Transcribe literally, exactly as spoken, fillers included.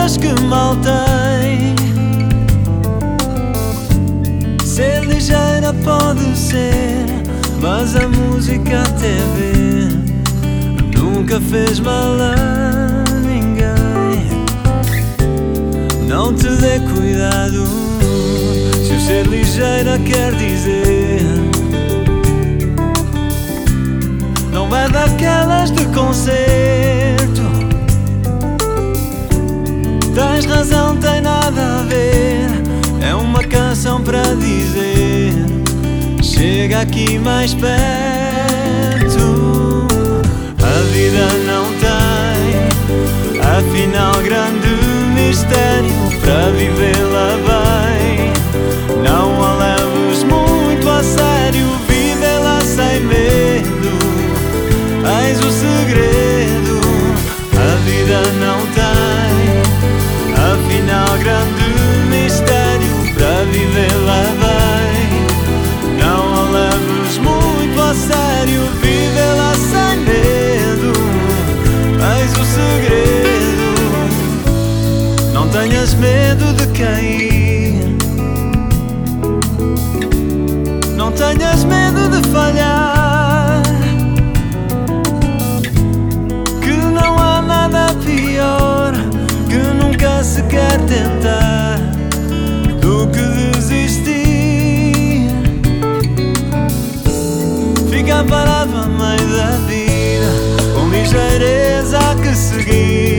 coisas que mal tem. Ser ligeira pode ser, mas a música a T V nunca fez mal a ninguém. Não te dê cuidado se o ser ligeira quer dizer não é daquelas de concerto. Tens razão, tem nada a ver. É uma canção para dizer chega aqui mais perto. A vida não tem, afinal, grande mistério. Para vivê-la bem, não a leves muito a sério. Vivê-la sem medo, eis o segredo. A vida não tem, afinal, grande mistério. Para vivê-la bem, não a leves muito a sério. Vivê-la sem medo, eis o segredo. Não tenhas medo de cair, não tenhas medo de falhar, que não há nada pior que nunca se quer tentar do que desistir. Ficar parado a meio da vida, com ligeireza há que seguir.